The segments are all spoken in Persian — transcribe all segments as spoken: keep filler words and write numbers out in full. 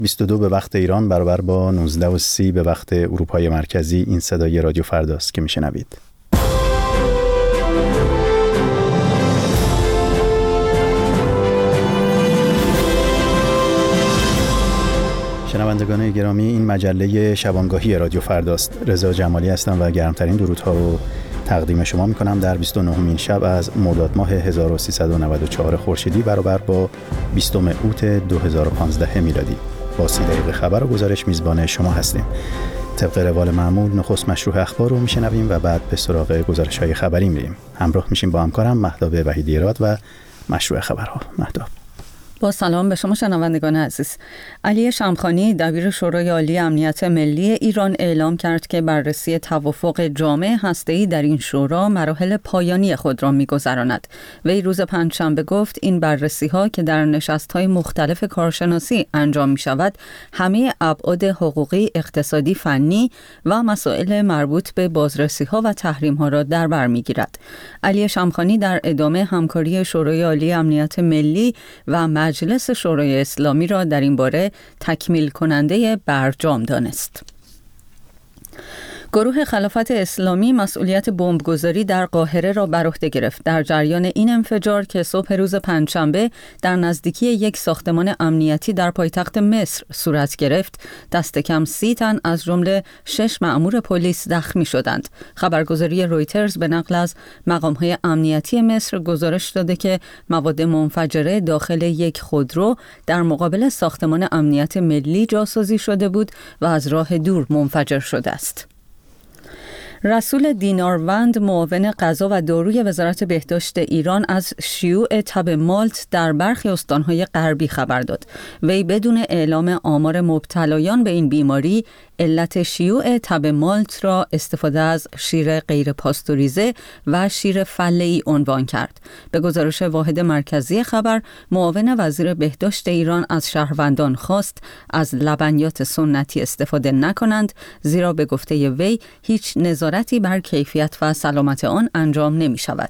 بیست و دو به وقت ایران برابر با نوزده و سی به وقت اروپای مرکزی. این صدای رادیو فرداست که میشنوید. شنوندگان گرامی، این مجله شبانگاهی رادیو فرداست. رضا جمالی هستم و گرمترین درودها رو تقدیم شما میکنم در بیست و نهمین شب از مرداد ماه هزار و سیصد و نود و چهار خورشیدی برابر با بیستم اوت دو هزار و پانزده میلادی. با سی دقیقه خبر و گزارش میزبان شما هستیم. طبق روال معمول نخست مشروع اخبار رو میشنویم و بعد به سراغ گزارش‌های خبری میریم. همراه میشیم با همکارم مهتاب وحیدی‌راد و مشروع خبرها. مهتاب. با سلام به شما شنوندگان عزیز. علی شمخانی دبیر شورای عالی امنیت ملی ایران اعلام کرد که بررسی توافق جامع هسته‌ای در این شورا مراحل پایانی خود را می‌گذراند. وی روز پنجشنبه گفت این بررسی‌ها که در نشست‌های مختلف کارشناسی انجام می‌شود، همه ابعاد حقوقی، اقتصادی، فنی و مسائل مربوط به بازرسی‌ها و تحریم‌ها را در بر می‌گیرد. علی شمخانی در ادامه همکاری شورای عالی امنیت ملی و مجلس شورای اسلامی را در این باره تکمیل کننده برجام دانست. گروه خلافت اسلامی مسئولیت بمبگذاری در قاهره را بر عهده گرفت. در جریان این انفجار که صبح روز پنجشنبه در نزدیکی یک ساختمان امنیتی در پایتخت مصر صورت گرفت، دست کم سی تن از جمله شش مأمور پلیس زخمی شدند. خبرگزاری رویترز به نقل از مقام‌های امنیتی مصر گزارش داده که مواد منفجره داخل یک خودرو در مقابل ساختمان امنیت ملی جاسازی شده بود و از راه دور منفجر شده است. رسول دیناروند، معاون غذا و داروی وزارت بهداشت ایران، از شیوع تب مالت در برخی استانهای غربی خبر داد. وی بدون اعلام آمار مبتلایان به این بیماری، علت شیوع تب مالت را استفاده از شیر غیر پاستوریزه و شیر فله‌ای عنوان کرد. به گزارش واحد مرکزی خبر، معاون وزیر بهداشت ایران از شهروندان خواست از لبنیات سنتی استفاده نکنند، زیرا به گفته وی هیچ نظارتی بر کیفیت و سلامت آن انجام نمی شود.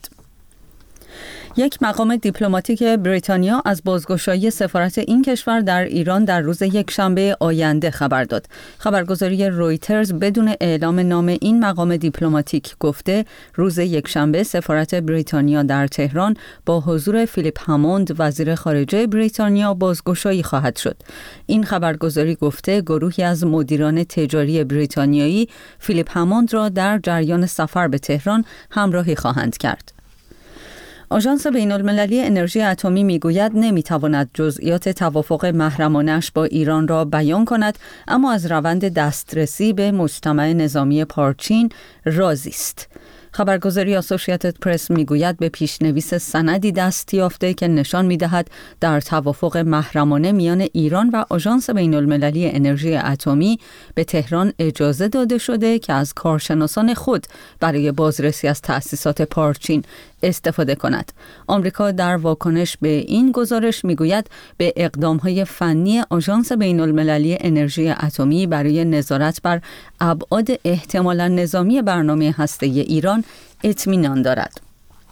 یک مقام دیپلماتیک بریتانیا از بازگشایی سفارت این کشور در ایران در روز یکشنبه آینده خبر داد. خبرگزاری رویترز بدون اعلام نام این مقام دیپلماتیک گفته روز یکشنبه سفارت بریتانیا در تهران با حضور فیلیپ هاموند وزیر خارجه بریتانیا بازگشایی خواهد شد. این خبرگزاری گفته گروهی از مدیران تجاری بریتانیایی فیلیپ هاموند را در جریان سفر به تهران همراهی خواهند کرد. آژانس بین‌المللی انرژی اتمی میگوید نمیتواند جزئیات توافق محرمانه‌اش با ایران را بیان کند، اما از روند دسترسی به مجتمع نظامی پارچین راضی است. خبرگزاری اسوسییتد پرس میگوید به پیشنویس سندی دست یافته که نشان میدهد در توافق محرمانه میان ایران و آژانس بین‌المللی انرژی اتمی به تهران اجازه داده شده که از کارشناسان خود برای بازرسی از تأسیسات پارچین استفاده کند. آمریکا در واکنش به این گزارش میگوید به اقدام‌های فنی آژانس بین‌المللی انرژی اتمی برای نظارت بر ابعاد احتمالاً نظامی برنامه هسته‌ای ایران اطمینان دارد.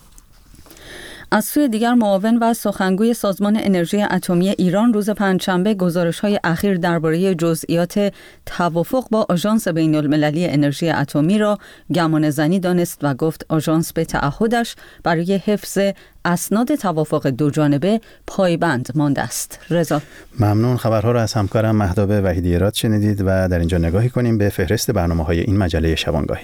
از سوی دیگر معاون و سخنگوی سازمان انرژی اتمی ایران روز پنجشنبه گزارش‌های اخیر درباره جزئیات توافق با آژانس بین‌المللی انرژی اتمی را گمانه‌زنی دانست و گفت آژانس به تعهدش برای حفظ اسناد توافق دو جانبه پایبند مانده است. رضا. ممنون. خبرها را از همکارم مهتاب وحیدی‌راد شنیدید و در اینجا نگاهی کنیم به فهرست برنامه‌های این مجله شبانگاهی.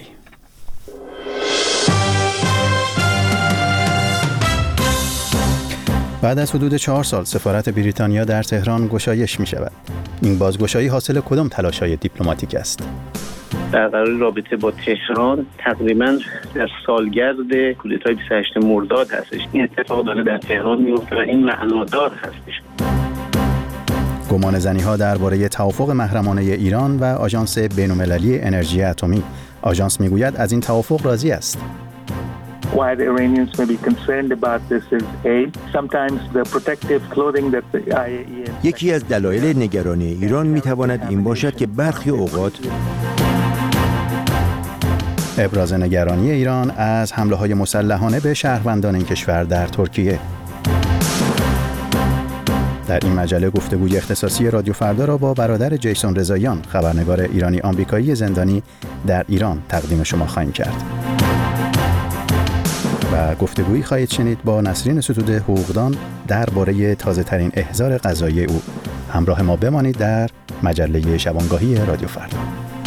بعد از حدود چهار سال سفارت بریتانیا در تهران گشایش می شود. این بازگشایی حاصل کدام تلاش‌های دیپلماتیک است؟ برقراری رابطه با تهران تقریباً در سالگرد کودتای بیست و هشتم مرداد هستش. این اتفاق داره در تهران میفته و این معنادار هستش. گمانه‌زنی‌ها درباره توافق محرمانه ایران و آژانس بین‌المللی انرژی اتمی. آژانس میگوید از این توافق راضی است. Why the Iranians may be concerned about this is A, sometimes the protective clothing that the I A E A یکی از دلایل نگرانی ایران میتواند این باشد که برخی اوقات ابراز نگرانی ایران از حمله‌های مسلحانه به شهروندان این کشور در ترکیه. در این مجله گفتگوی اختصاصی رادیو فردا را با برادر جیسون رضاییان، خبرنگار ایرانی آمریکایی زندانی در ایران تقدیم شما خواهیم کرد. و گفتگویی خواهید شنید با نسرین ستوده حقوقدان درباره تازه‌ترین احضار قضایی او. همراه ما بمانید در مجله شبانگاهی رادیو فردا.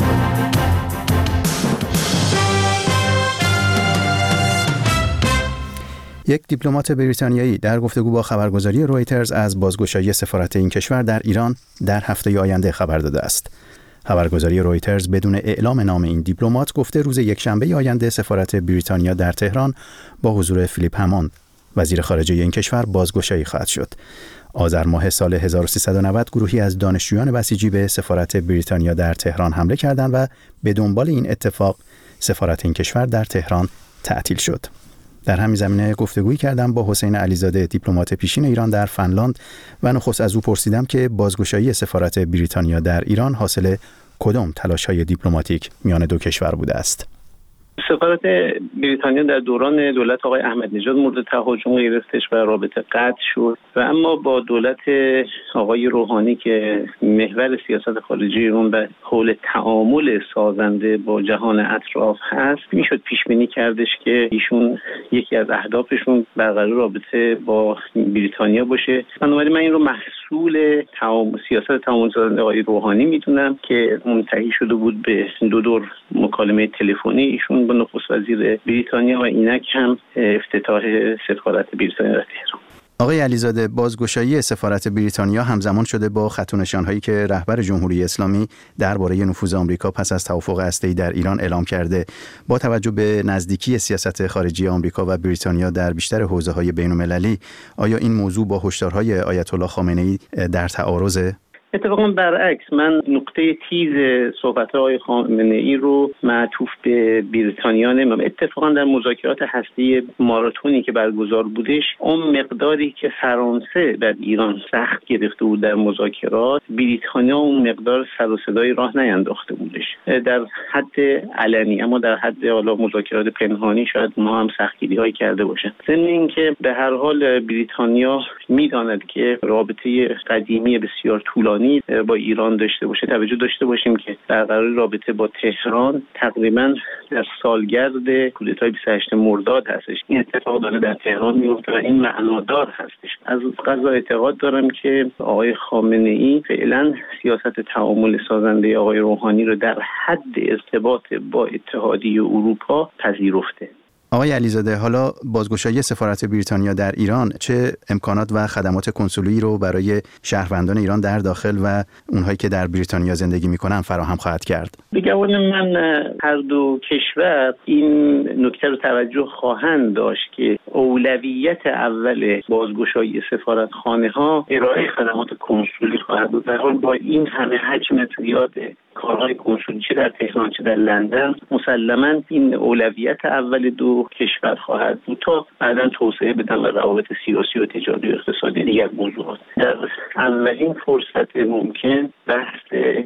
یک دیپلمات بریتانیایی در گفتگو با خبرگزاری رویترز از بازگشایی سفارت این کشور در ایران در هفته آینده خبر داده است. خبرگزاری رویترز بدون اعلام نام این دیپلمات گفته روز یکشنبه آینده سفارت بریتانیا در تهران با حضور فیلیپ هماند، وزیر خارجه این کشور، بازگشایی خواهد شد. آذر ماه سال هزار و سیصد و نود گروهی از دانشجویان بسیجی به سفارت بریتانیا در تهران حمله کردند و به دنبال این اتفاق سفارت این کشور در تهران تعطیل شد. در همین زمینه گفتگویی کردم با حسین علیزاده، دیپلمات پیشین ایران در فنلاند و نخست از او پرسیدم که بازگشایی سفارت بریتانیا در ایران حاصل کدام تلاش‌های دیپلماتیک میان دو کشور بوده است. سفارت بریتانیا در دوران دولت آقای احمدی نژاد مورد تهاجم گرفتش و رابطه قطع شد و اما با دولت آقای روحانی که محور سیاست خارجی ایران و حول تعامل سازنده با جهان اطراف هست، میشد پیش بینی کردش که ایشون یکی از اهدافشون برقرار رابطه با بریتانیا باشه. بنابراین من این رو محصول تعامل سیاست تعامل سازنده آقای روحانی میدونم که منتهی شده بود به دو دور مکالمه تلفنی ایشون با نخست وزیر بریتانیا و اینک هم افتتاح سفارت بریتانیا در تهران. آقای علیزاده، بازگشایی سفارت بریتانیا همزمان شده با خط و نشان‌هایی که رهبر جمهوری اسلامی درباره نفوذ آمریکا پس از توافق هسته‌ای در ایران اعلام کرده. با توجه به نزدیکی سیاست خارجی آمریکا و بریتانیا در بیشتر حوزه‌های بین‌المللی، آیا این موضوع با هشدارهای آیت الله خامنه‌ای در تعارضه؟ اتفاقا برعکس، من نقطه تیز صحبت آقای خامنه‌ای رو معطوف به بریتانیا نمی‌دونم. اتفاقا در مذاکرات هسته‌ای ماراتونی که برگزار بودش، اون مقداری که فرانسه در ایران سخت گرفته بود در مذاکرات، بریتانیا اون مقدار سر و صدای راه نینداخته بودش در حد علنی، اما در حد حالا مذاکرات پنهانی شاید اونها هم سختگیری‌هایی کرده باشن. ضمن اینکه به هر حال بریتانیا می‌داند که رابطه قدیمی بسیار طولانی با ایران داشته باشه. توجه داشته باشیم که برقراری رابطه با تهران تقریبا در سالگرد کودتای بیست و هشتم مرداد هستش. این اتفاق داره در تهران میفته و این معنادار هستش. از قضا اعتقاد دارم که آقای خامنه‌ای فعلا سیاست تعامل سازنده آقای روحانی رو در حد ارتباط با اتحادیه اروپا پذیرفته. آقای علیزاده، حالا بازگشایی سفارت بریتانیا در ایران چه امکانات و خدمات کنسولی رو برای شهروندان ایران در داخل و اونهایی که در بریتانیا زندگی میکنن فراهم خواهد کرد؟ به گمان من هر دو کشور این نکته رو توجه خواهند داشت که اولویت اول بازگشایی سفارتخانه ها ارائه خدمات کنسولی خواهد بود. در حال با این همه حجم زیاد کارهای کنسولی چه در تهران چه در لندن، مسلماً این اولویت اول دو کشور خواهد بود تا بعداً توسعه بدن و روابط سیاسی و تجاری و اقتصادی دیگر موضوعات. در اولین فرصت ممکن بحث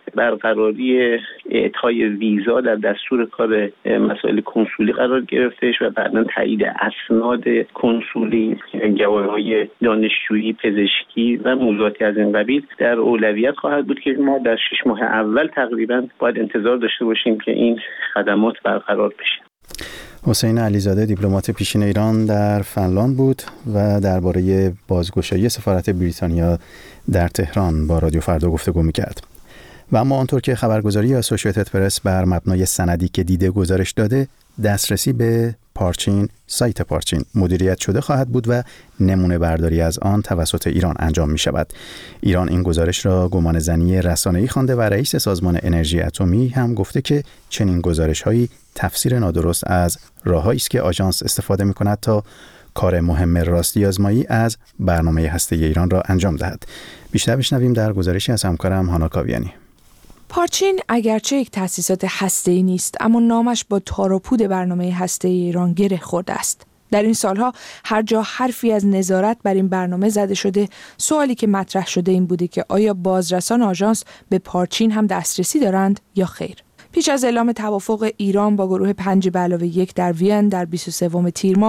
برقراری اعطای ویزا در دستور کار مسائل کنسولی قرار گرفتهش و بعداً تایید اسناد کنسولی، گواهی‌های دانشجویی، پزشکی و موضوعاتی از این قبیل در اولویت خواهد بود که ما در شش ماه اول تقریباً باید انتظار داشته باشیم که این خدمات برقرار بشه. حسین علیزاده، دیپلمات پیشین ایران در فنلاند بود و درباره بازگشایی سفارت بریتانیا در تهران با رادیو فردا گفتگو می‌کرد. و اما آنطور که خبرگزاری اسوسییتد پرس بر مبنای سندی که دیده گزارش داده، دسترسی به پارچین، سایت پارچین مدیریت شده خواهد بود و نمونه برداری از آن توسط ایران انجام می شود. ایران این گزارش را گمان زنی رسانه‌ای خوانده و رئیس سازمان انرژی اتمی هم گفته که چنین گزارش‌هایی تفسیر نادرست از راه‌هایی است که آژانس استفاده می‌کند تا کار مهم راستی آزمایی از برنامه هسته‌ای ایران را انجام دهد. بیشتر بشنویم در گزارشی از همکارم هانا کاویانی. پارچین اگرچه یک تأسیسات هسته‌ای نیست، اما نامش با تار و پود برنامه هسته‌ای ایران گره خورده است. در این سالها هر جا حرفی از نظارت بر این برنامه زده شده، سوالی که مطرح شده این بوده که آیا بازرسان آژانس به پارچین هم دسترسی دارند یا خیر. پیش از اعلام توافق ایران با گروه پنج به علاوه یک در وین در بیست و سوم تیر ماه،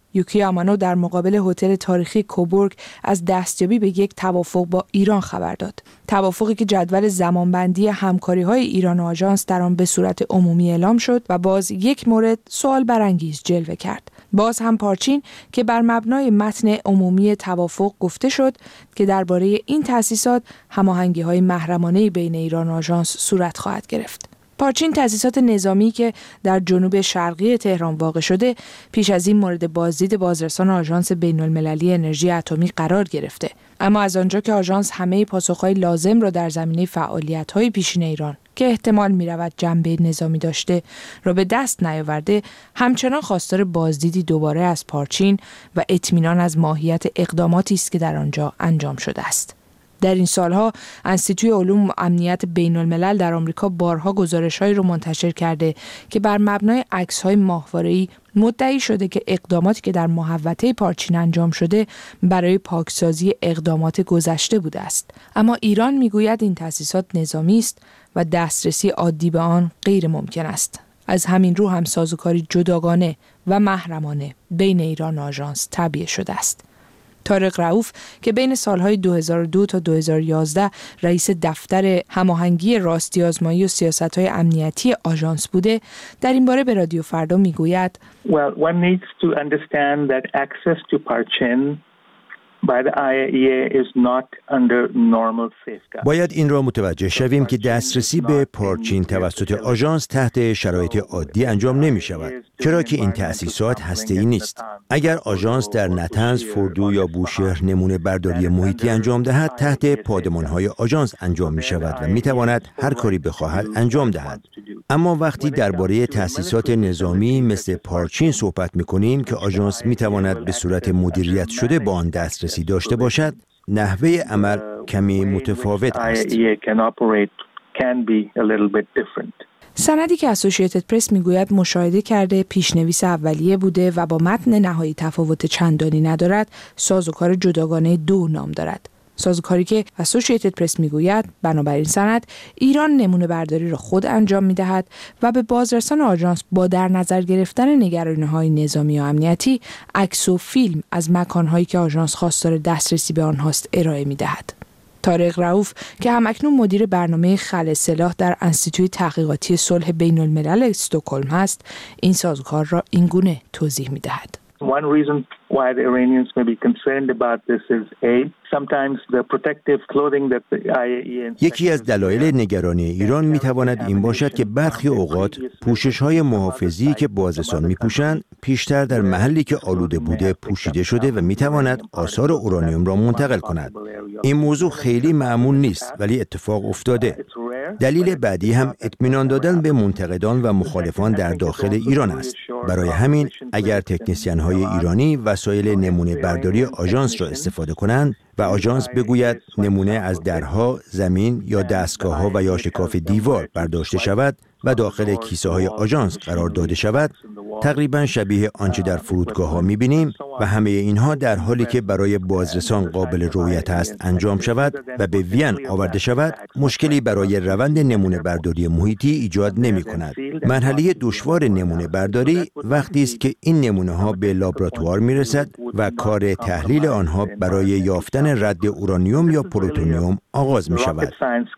یوکی آمانو در مقابل هتل تاریخی کوبورگ از دستیابی به یک توافق با ایران خبر داد. توافقی که جدول زمانبندی همکاری‌های ایران و آژانس در آن به صورت عمومی اعلام شد و باز یک مورد سوال برانگیز جلوه کرد. باز هم پارچین که بر مبنای متن عمومی توافق گفته شد که درباره این تأسیسات هماهنگی‌های محرمانه بین ایران و آژانس صورت خواهد گرفت. پارچین تأسیسات نظامی که در جنوب شرقی تهران واقع شده پیش از این مورد بازدید بازرسان آژانس بین‌المللی انرژی اتمی قرار گرفته، اما از آنجا که آژانس همه پاسخهای لازم را در زمینه فعالیت‌های پیشین ایران که احتمال می‌رود جنبه نظامی داشته را به دست نیاورده، همچنان خواستار بازدیدی دوباره از پارچین و اطمینان از ماهیت اقداماتی است که در آنجا انجام شده است. در این سالها انستیتوی علوم و امنیت بین الملل در آمریکا بارها گزارش‌هایی را منتشر کرده که بر مبنای عکس‌های ماهواره‌ای مدعی شده که اقداماتی که در محوطه پارچین انجام شده برای پاکسازی اقدامات گذشته بوده است. اما ایران میگوید این تأسیسات نظامی است و دسترسی عادی به آن غیر ممکن است. از همین رو هم سازوکاری جداگانه و محرمانه بین ایران و آژانس تعبیه شده است. طارق رؤوف که بین سالهای دو هزار و دو تا دو هزار و یازده رئیس دفتر هماهنگی راستی آزمایی و سیاست‌های امنیتی آژانس بوده، در این باره به رادیو فردا میگوید Well, one needs to understand that access to Parchin by the آی ای ای is not under normal safeguards. باید این را متوجه شویم که دسترسی به پارچین توسط آژانس تحت شرایط عادی انجام نمی شود، چرا که این تأسیسات هسته‌ای نیست. اگر آژانس در نطنز، فردو یا بوشهر نمونه برداری محیطی انجام دهد، تحت پادمان‌های آژانس انجام می شود و می تواند هر کاری بخواهد انجام دهد. اما وقتی درباره تأسیسات نظامی مثل پارچین صحبت می کنیم که آژانس می تواند به صورت مدیریت شده با آن دسترسی داشته باشد، نحوه عمل کمی متفاوت است. سندی که اسوسییتد پرس میگوید مشاهده کرده پیشنویس اولیه بوده و با متن نهایی تفاوت چندانی ندارد، سازوکار جداگانه دو نام دارد. سازوکاری که اسوسییتد پرس میگوید بنابراین سند ایران نمونه برداری را خود انجام میدهد و به بازرسان آژانس با در نظر گرفتن نگرانی‌های نظامی و امنیتی عکس و فیلم از مکان‌هایی که آژانس خواستار دسترسی به آنهاست ارائه میدهد. طارق رؤوف که همکنون مدیر برنامه خلع سلاح در انستیتوی تحقیقاتی صلح بین الملل استکهلم است، این سازوکار را اینگونه توضیح میدهد. One reason why the Iranians may be concerned about this is A, sometimes the protective clothing that the آی ای ای یکی از دلایل نگرانی ایران میتواند این باشد که برخی اوقات پوشش‌های محافظی که بازرسان میپوشند پیشتر در محلی که آلوده بوده پوشیده شده و میتواند آثار اورانیوم را منتقل کند. این موضوع خیلی معمول نیست ولی اتفاق افتاده. دلیل بعدی هم اطمینان دادن به منتقدان و مخالفان در داخل ایران است. برای همین اگر تکنسین‌های ایرانی وسایل نمونه برداری آژانس را استفاده کنند و آژانس بگوید نمونه از درها، زمین یا دستگاه‌ها و یا شکاف دیوار برداشته شود و داخل کیسه‌های آژانس قرار داده شود، تقریباً شبیه آنچه در فرودگاه‌ها می‌بینیم و همه اینها در حالی که برای بازرسان قابل رؤیت است انجام شود و به وین آورده شود، مشکلی برای روند نمونه برداری محیطی ایجاد نمی‌کند. مرحله دشوار نمونه برداری وقتی است که این نمونه‌ها به لابراتوار می‌رسد و کار تحلیل آنها برای یافتن رد اورانیوم یا پلوتونیوم آغاز می‌شود.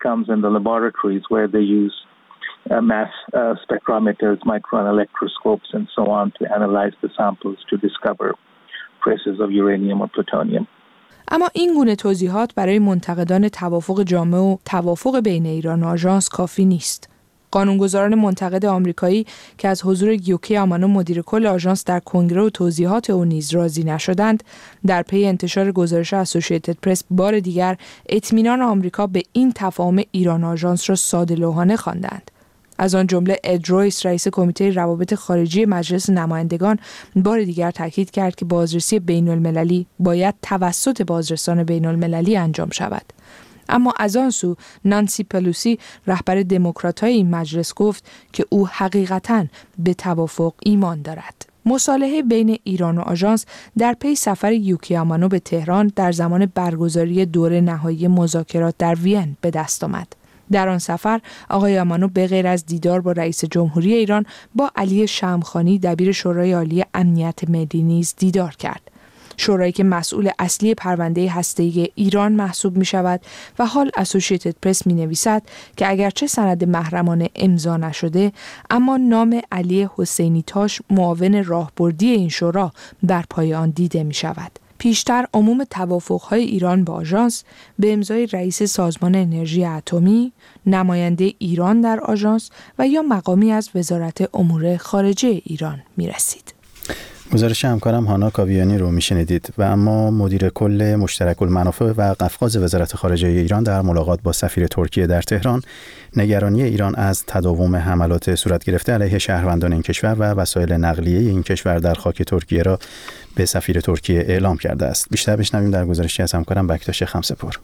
Uh, mass uh, spectrometers, micron electroscopes, and so on to analyze the samples to discover traces of uranium or plutonium. اما این گونه توضیحات برای منتقدان توافق جامع و توافق بین ایران و آژانس کافی نیست. قانونگذاران منتقد آمریکایی که از حضور یوکی آمانو مدیر کل آژانس در کنگره و توضیحات او نیز راضی نشدند، در پی انتشار گزارش اسوسییتد پرس بار دیگر اطمینان آمریکا به این تفاهم ایران آژانس را ساده‌لوحانه خواندند. از آن جمله اد رویس رئیس کمیته روابط خارجی مجلس نمایندگان بار دیگر تاکید کرد که بازرسی بین المللی باید توسط بازرسان بین المللی انجام شود. اما از آن سو نانسی پلوسی رهبر دموکرات‌های این مجلس گفت که او حقیقتاً به توافق ایمان دارد. مصالحه بین ایران و آژانس در پی سفر یوکی آمانو به تهران در زمان برگزاری دوره نهایی مذاکرات در وین به دست آمد. در آن سفر آقای امانو به غیر از دیدار با رئیس جمهوری ایران با علی شمخانی دبیر شورای عالی امنیت ملی نیز دیدار کرد. شورایی که مسئول اصلی پرونده هسته‌ای ایران محسوب می شود و حال اسوسییتد پرس می نویسد که اگرچه سند محرمانه امضا نشده اما نام علی حسینی تاش معاون راهبردی این شورا بر پای آن دیده می شود. پیشتر عموم توافق‌های ایران با آژانس به امضای رئیس سازمان انرژی اتمی، نماینده ایران در آژانس و یا مقامی از وزارت امور خارجه ایران می رسید. گزارش همکارم هانا کاویانی رو میشنیدید. و اما مدیر کل مشترک المنافع و قفقاز وزارت خارجه ایران در ملاقات با سفیر ترکیه در تهران نگرانی ایران از تداوم حملات صورت گرفته علیه شهروندان این کشور و وسایل نقلیه این کشور در خاک ترکیه را به سفیر ترکیه اعلام کرده است. بیشتر بشنویم در گزارشی از همکارم بکتاش خمسه‌پور.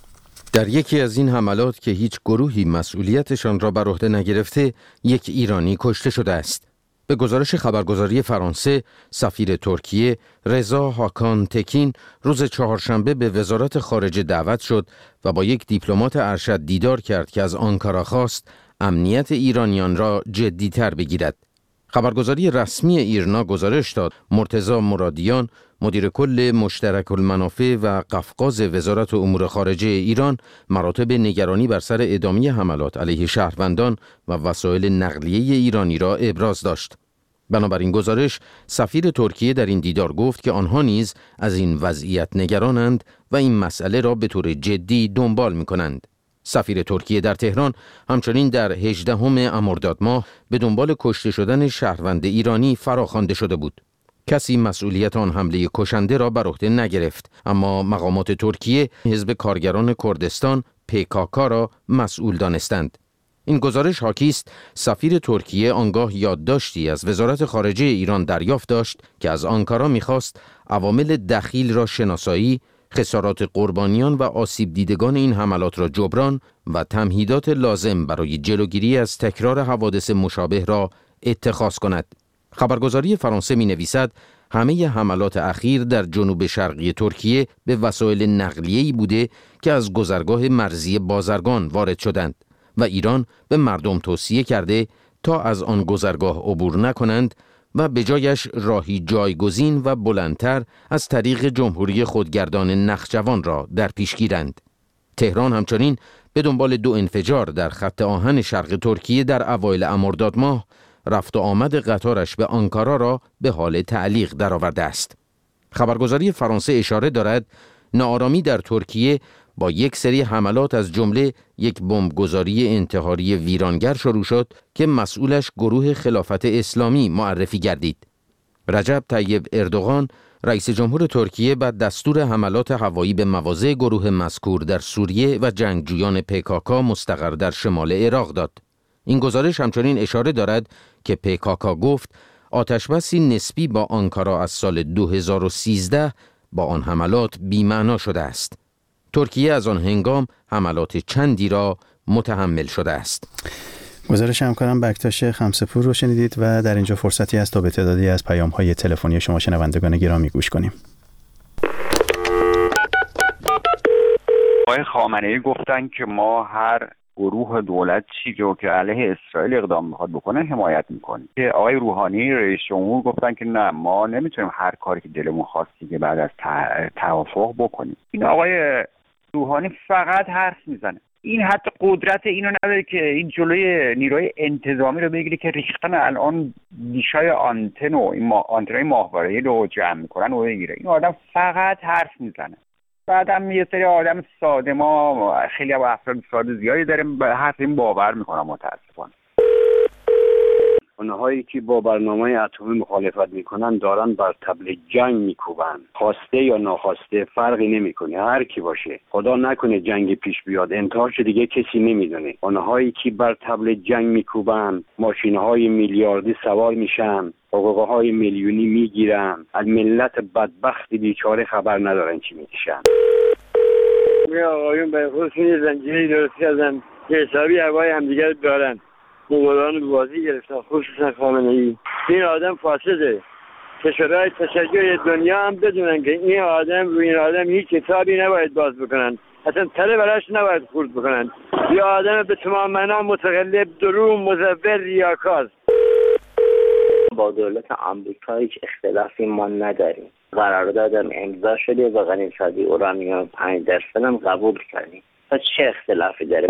در یکی از این حملات که هیچ گروهی مسئولیتشان را بر عهده نگرفته، یک ایرانی کشته شده است. به گزارش خبرگزاری فرانسه، سفیر ترکیه رضا هاکان تکین روز چهارشنبه به وزارت خارجه دعوت شد و با یک دیپلمات ارشد دیدار کرد که از آنکارا خواست امنیت ایرانیان را جدی‌تر بگیرد. خبرگزاری رسمی ایرنا گزارش داد مرتضی مرادیان، مدیر کل مشترک المنافع و قفقاز وزارت امور خارجه ایران، مراتب نگرانی بر سر ادامه حملات علیه شهروندان و وسایل نقلیه ایرانی را ابراز داشت. بنابراین گزارش، سفیر ترکیه در این دیدار گفت که آنها نیز از این وضعیت نگرانند و این مسئله را به طور جدی دنبال می‌کنند. سفیر ترکیه در تهران همچنین در هجدهم مرداد ماه به دنبال کشته شدن شهروند ایرانی فراخوانده شده بود. کسی مسئولیت آن حمله کشنده را بر عهده نگرفت، اما مقامات ترکیه حزب کارگران کردستان پیکاکا را مسئول دانستند. این گزارش حاکی است سفیر ترکیه آنگاه یادداشتی از وزارت خارجه ایران دریافت داشت که از آنکارا می‌خواست عوامل دخیل را شناسایی، خسارات قربانیان و آسیب دیدگان این حملات را جبران و تمهیدات لازم برای جلوگیری از تکرار حوادث مشابه را اتخاذ کند. خبرگزاری فرانسه می نویسد همه حملات اخیر در جنوب شرقی ترکیه به وسایل نقلیه‌ای بوده که از گذرگاه مرزی بازرگان وارد شدند و ایران به مردم توصیه کرده تا از آن گذرگاه عبور نکنند و به جایش راهی جایگزین و بلندتر از طریق جمهوری خودگردان نخجوان را در پیش گیرند. تهران همچنین به دنبال دو انفجار در خط آهن شرق ترکیه در اوایل مرداد ماه رفت و آمد قطارش به آنکارا را به حال تعلیق درآورده است. خبرگزاری فرانسه اشاره دارد ناآرامی در ترکیه با یک سری حملات از جمله یک بمبگذاری انتحاری ویرانگر شروع شد که مسئولش گروه خلافت اسلامی معرفی گردید. رجب طیب اردوغان رئیس جمهور ترکیه بعد دستور حملات هوایی به مواضع گروه مذکور در سوریه و جنگجویان پیکاکا مستقر در شمال عراق داد. این گزارش همچنین اشاره دارد که پیکاکا گفت آتشبسی نسبی با آنکارا از سال دو هزار و سیزده با آن حملات بی‌معنا شده است. ترکیه از آن هنگام حملات چندی را متحمل شده است. گزارش همکارم بکتاش خمسه‌پور رو شنیدید و در اینجا فرصتی است تا به تعدادی از پیام‌های تلفنی شما شنوندگان گرامی گوش کنیم. آقای خامنه‌ای گفتن که ما هر گروه دولتی رو که علیه اسرائیل اقدام میخواد بکنه حمایت میکنیم. که آقای روحانی رئیس جمهور گفتن که نه، ما نمیتونیم هر کاری که دلمون خواستی که بعد از توافق بکنیم. این آقای روحانی فقط حرف میزنه. این حتی قدرت اینو نداره که این جلوی نیروی انتظامی رو بگیره که ریختن الان دیشای آنتن و این ما آنتنای ماهواره‌ای رو جمع میکنن و بگیره. این آدم فقط حرف میزنه. بعدم یه سری آدم ساده، ما خیلی با افراد ساده زیادی داریم به حرف این باور میکنم متاسفانه. اونهایی که با برنامه اتمی مخالفت میکنن دارن بر طبل جنگ میکوبن، خواسته یا ناخواسته فرقی نمیکنه، هر کی باشه. خدا نکنه جنگ پیش بیاد، انتهاش دیگه کسی نمیدونه. اونهایی که بر طبل جنگ میکوبن ماشینهای میلیاردی سوار میشن، حقوقهای میلیونی میگیرن، از ملت بدبخت بیچاره خبر ندارن چی میکشن. می آقایون به خصوص زنجیری درست کردن که حسابی هوای همدیگر دارن، مغولان رو بازی گرفتن، خصوصا خامنه‌ای. این آدم فاسده. کشورهای تشیع دنیا هم بدونن که این آدم رو این آدم هیچ حسابی نباید باز بکنن. اصلا تله براش نباید خورد بکنن. یا آدم به تمام معنا متقلب، دروغ، مزور، ریاکار. با دولت آمریکا هیچ اختلافی ما نداریم. قراردادم امضا شده و غنیسازی اورانیوم پنج درصد هم قبول کردیم. پس چه اختلافی داره؟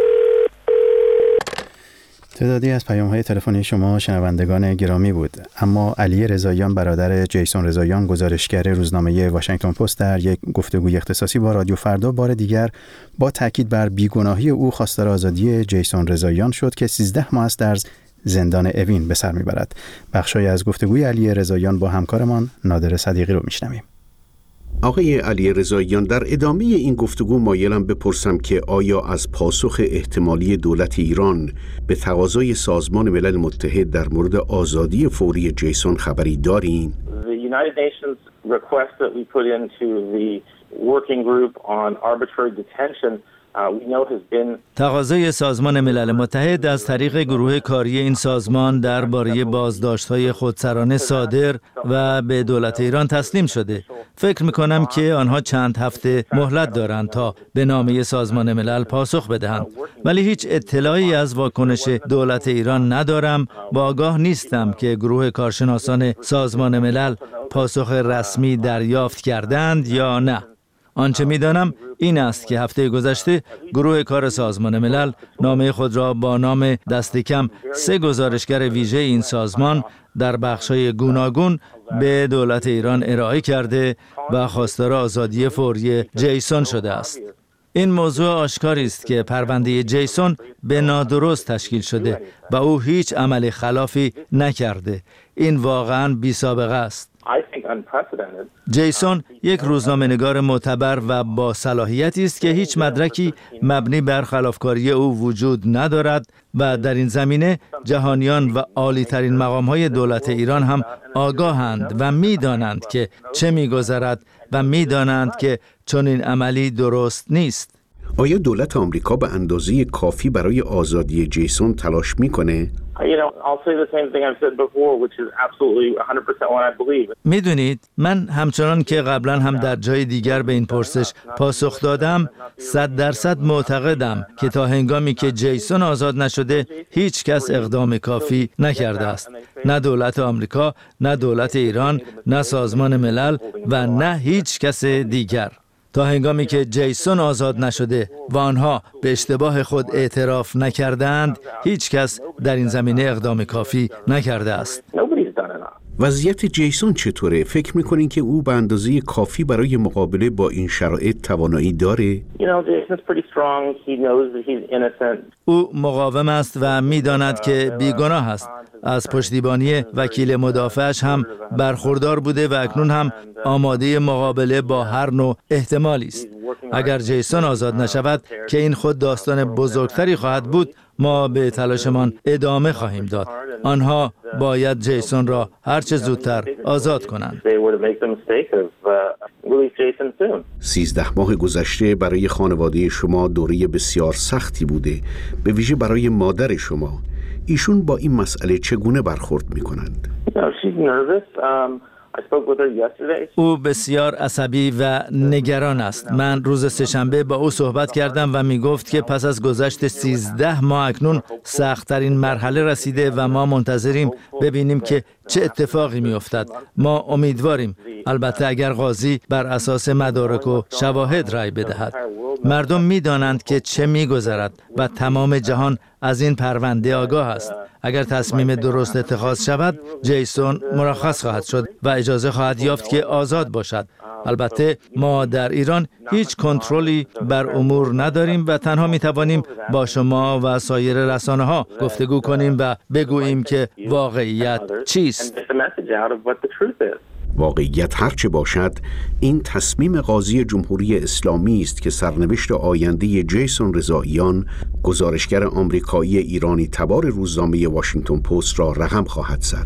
تعدادی از پیام‌های تلفنی شما شنوندگان گرامی بود، اما علی رضاییان برادر جیسون رضاییان گزارشگر روزنامه واشنگتن پست در یک گفتگوی اختصاصی با رادیو فردا بار دیگر با تاکید بر بیگناهی او خواستار آزادی جیسون رضاییان شد که سیزده ماه است در زندان اوین به سر میبرد. بخشای از گفتگوی علی رضاییان با همکارمان نادر صدیقی رو میشنویم. آقای علی رضاییان، در ادامه این گفتگو مایلم بپرسم که آیا از پاسخ احتمالی دولت ایران به تقاضای سازمان ملل متحد در مورد آزادی فوری جیسون خبری دارین؟ The United Nations request that we put into the working group on arbitrary detention تقاضای سازمان ملل متحد از طریق گروه کاری این سازمان درباره بازداشت‌های خودسرانه صادر و به دولت ایران تسلیم شده. فکر می‌کنم که آنها چند هفته مهلت دارند تا به نامه سازمان ملل پاسخ بدهند، ولی هیچ اطلاعی از واکنش دولت ایران ندارم و آگاه نیستم که گروه کارشناسان سازمان ملل پاسخ رسمی دریافت کردند یا نه. آنچه می‌دانم این است که هفته گذشته گروه کار سازمان ملل نامه خود را با نام دست کم سه گزارشگر ویژه این سازمان در بخش‌های گوناگون به دولت ایران ارائه کرده و خواستار آزادی فوری جیسون شده است. این موضوع آشکاری است که پرونده جیسون به نادرست تشکیل شده و او هیچ عمل خلافی نکرده. این واقعاً بی‌سابقه است. جیسون یک روزنامه‌نگار معتبر و با صلاحیتی است که هیچ مدرکی مبنی بر خلافکاری او وجود ندارد و در این زمینه جهانیان و عالی‌ترین مقام‌های دولت ایران هم آگاهند و می‌دانند که چه می‌گذرد و می‌دانند که چنین عملی درست نیست. آیا دولت آمریکا به اندازه کافی برای آزادی جیسون تلاش می‌کنه؟ میدونید من همچنان که قبلا هم در جای دیگر به این پرسش پاسخ دادم صد درصد معتقدم که تا هنگامی که جیسون آزاد نشده هیچ کس اقدام کافی نکرده است. نه دولت آمریکا، نه دولت ایران، نه سازمان ملل و نه هیچ کس دیگر. تا هنگامی که جیسون آزاد نشده و آنها به اشتباه خود اعتراف نکردند، هیچ کس در این زمینه اقدام کافی نکرده است. وضعیت جیسون چطوره؟ فکر می‌کنین که او به اندازه کافی برای مقابله با این شرایط توانایی داره؟ او مقاوم است و می‌داند که بیگناه است. از پشتیبانی وکیل مدافعش هم برخوردار بوده و اکنون هم آماده مقابله با هر نوع احتمالی است. اگر جیسون آزاد نشود که این خود داستان بزرگتری خواهد بود، ما به تلاشمان ادامه خواهیم داد. آنها باید جیسون را هرچه زودتر آزاد کنند. سیزده ماه گذشته برای خانواده شما دوره بسیار سختی بوده، به ویژه برای مادر شما. ایشون با این مسئله چگونه برخورد می کنند؟ او بسیار عصبی و نگران است. من روز سه‌شنبه با او صحبت کردم و می گفت که پس از گذشت سیزده ماه اکنون سخت‌ترین مرحله رسیده و ما منتظریم ببینیم که چه اتفاقی می افتد. ما امیدواریم، البته اگر قاضی بر اساس مدارک و شواهد رأی بدهد. مردم می دانند که چه می گذرد و تمام جهان از این پرونده آگاه است. اگر تصمیم درست اتخاذ شود، جیسون مرخص خواهد شد و اجازه خواهد یافت که آزاد باشد. البته ما در ایران هیچ کنترلی بر امور نداریم و تنها می توانیم با شما و سایر رسانه ها گفتگو کنیم و بگوییم که واقعیت چیست. واقعیت هرچه باشد، این تصمیم قاضی جمهوری اسلامی است که سرنوشت آینده جیسون رضاییان، گزارشگر آمریکایی ایرانی تبار روزنامه واشنگتن پست را رقم خواهد زد.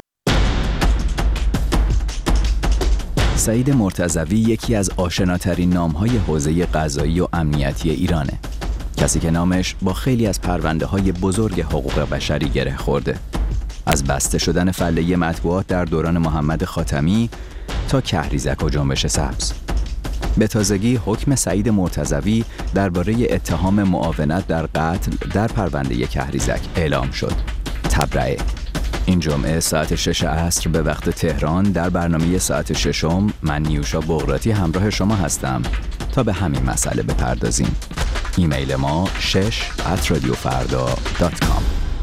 سعید مرتضوی یکی از آشناترین نام‌های حوزه قضایی و امنیتی ایرانه. کسی که نامش با خیلی از پرونده‌های بزرگ حقوق بشری گره خورده. از بسته شدن فله مطبوعات در دوران محمد خاتمی تا کهریزک و جنبش سبز. به تازگی حکم سعید مرتضوی درباره اتهام معاونت در قتل در پرونده کهریزک اعلام شد. تبرئه: این جمعه ساعت شش عصر به وقت تهران در برنامه ساعت ششم من نیوشا بغراتی همراه شما هستم تا به همین مسئله بپردازیم. ایمیل ما شش ات رادیو فردا دات کام.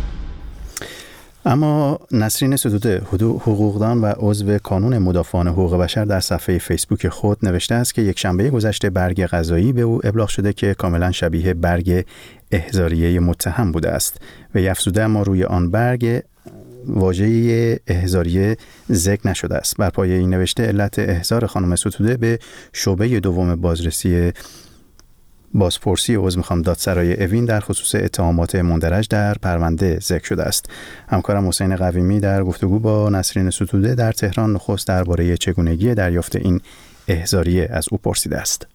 اما نسرین ستوده، حقوقدان و عضو کانون مدافعان حقوق بشر، در صفحه فیسبوک خود نوشته است که یک شنبه گذشته برگ قضایی به او ابلاغ شده که کاملا شبیه برگ احضاریه متهم بوده است. و افزوده اما روی آن برگ واژه احضاریه ذکر نشده است. بر پایه این نوشته علت احضار خانم ستوده به شعبه دوم بازرسی بازپرسی عضو میخوام دادسرای اوین در خصوص اتهامات مندرج در پرونده ذکر شده است. همکارم حسین قویمی در گفتگو با نسرین ستوده در تهران نخست درباره چگونگی دریافت این احضاریه از او پرسیده است.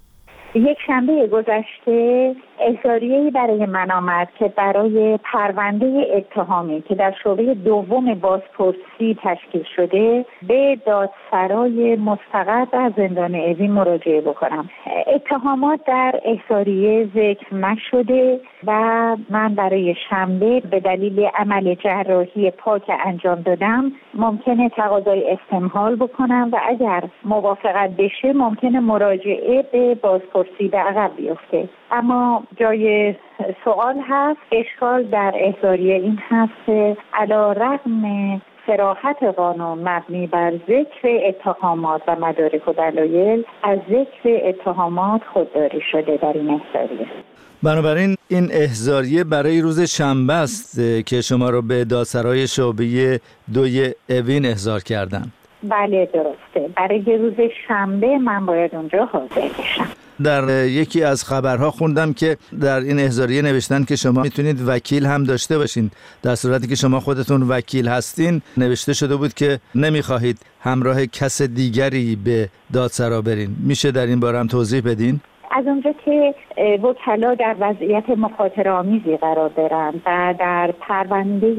یک شنبه گذشته احضاریه‌ای برای من آمد که برای پرونده اتهامی که در شعبه دوم بازپرسی تشکیل شده به دادسرای مستقر در زندان اوین مراجعه بکنم. اتهامات در احضاریه ذکر نشده و من برای شنبه به دلیل عمل جراحی پا که انجام دادم ممکنه تقاضای استمهال بکنم و اگر موافقت بشه ممکنه مراجعه به بازپرسی به عقب بیفته. اما جای سوال هست، اشکال در احضاریه این هست که علی‌رغم صراحت قانون مبنی بر ذکر اتهامات و مدارک و دلایل از ذکر اتهامات خودداری شده در این احضاریه. بنابراین این احضاریه برای روز شنبه است که شما رو به دادسرای شعبه دوی اوین احضار کردن. بله درسته، برای روز شنبه من باید اونجا حاضر بشم. در یکی از خبرها خوندم که در این احضاریه نوشتن که شما میتونید وکیل هم داشته باشین. در صورتی که شما خودتون وکیل هستین نوشته شده بود که نمیخواهید همراه کس دیگری به دادسرا برین. میشه در این باره هم توضیح بدین؟ از اونجا که وکلا در وضعیت مخاطره‌آمیزی قرار دارن و در پرونده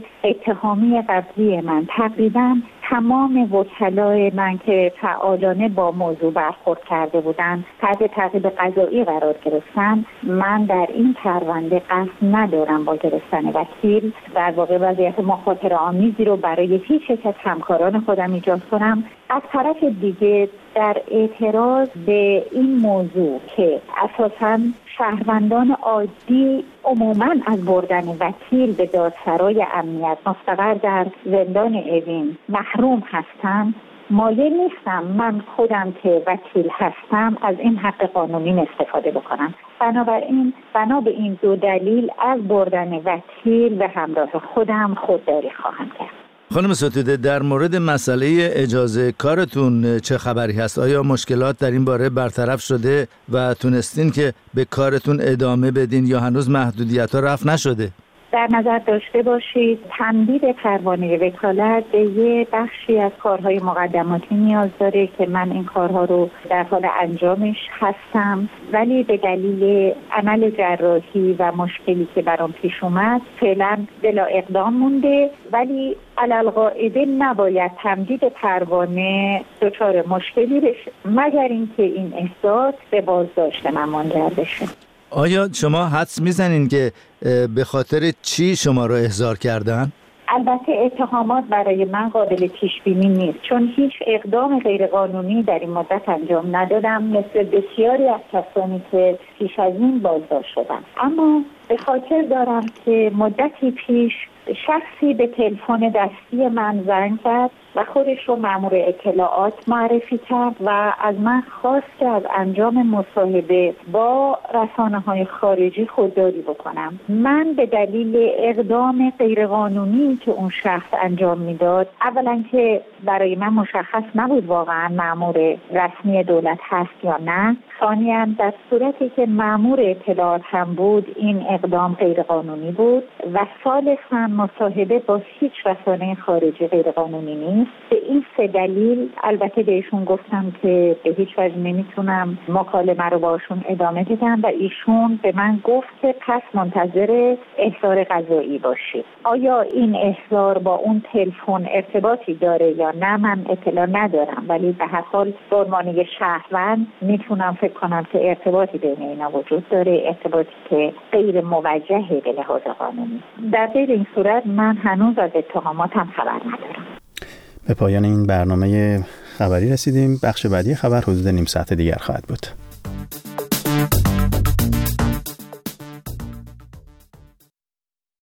اتهامی قبلی من تقریباً تمام وکلای من که فعالانه با موضوع برخورد کرده بودن تحت تعقیب قضایی قرار گرفتن، من در این پرونده قصد ندارم با گرفتن وکیل در واقع وضعیت مخاطره‌آمیزی رو برای هیچ یک از همکاران خودم ایجاد کنم. از طرف دیگه در اعتراض به این موضوع که اساساً شهروندان عادی عموماً از بردن وکیل به دادسرای امنیت مستقر در زندان اوین محروم هستم، مایل نیستم من خودم که وکیل هستم از این حق قانونی استفاده بکنم. بنابراین بنا به این دو دلیل از بردن وکیل به همراه خودم خودداری خواهم کرد. خانم ستوده، در مورد مسئله اجازه کارتون چه خبری هست؟ آیا مشکلات در این باره برطرف شده و تونستین که به کارتون ادامه بدین یا هنوز محدودیت‌ها رفع نشده؟ در نظر داشته باشید تمدید پروانه وکالت به یه بخشی از کارهای مقدماتی نیاز داره که من این کارها رو در حال انجامش هستم، ولی به دلیل عمل جراحی و مشکلی که برام پیش اومد فعلا بلا اقدام مونده، ولی علالقاعده نباید تمدید پروانه دچار مشکلی بشه مگر اینکه این احساس به بازداشت من منجر بشه. آیا شما حدس میزنین که به خاطر چی شما رو احضار کردن؟ البته اتهامات برای من قابل پیش بینی نیست، چون هیچ اقدام غیرقانونی در این مدت انجام ندادم مثل بسیاری از کسانی که پیش از این بازداشت شدن. اما به خاطر دارم که مدتی پیش شخصی به تلفن دستی من زنگ زد و خودش رو مأمور اطلاعات معرفی کرد و از من خواست که از انجام مصاحبه با رسانه‌های خارجی خودداری بکنم. من به دلیل اقدام غیرقانونی که اون شخص انجام میداد، اولا که برای من مشخص نبود واقعا مأمور رسمی دولت هست یا نه، ثانیاً در صورتی که مأمور اطلاعات هم بود این اقدام غیرقانونی بود و ثالثاً مصاحبه با هیچ رسانه خارجی غیرقانونی نیست. به این سه دلیل البته بهشون گفتم که به هیچ وجه نمیتونم مکالمه رو باشون ادامه بدم و ایشون به من گفت که پس منتظر احضار قضایی باشید. آیا این احضار با اون تلفن ارتباطی داره یا نه من اطلاع ندارم، ولی به هر حال به عنوان یک شهروند میتونم فکر کنم که ارتباطی بین اینا وجود داره، ارتباطی که غیر موجهه به لحاظ قانونی. در غیر این صورت من هنوز از اتهاماتم خبر ندارم. به پایان این برنامه خبری رسیدیم. بخش بعدی خبر حدود نیم ساعت دیگر خواهد بود.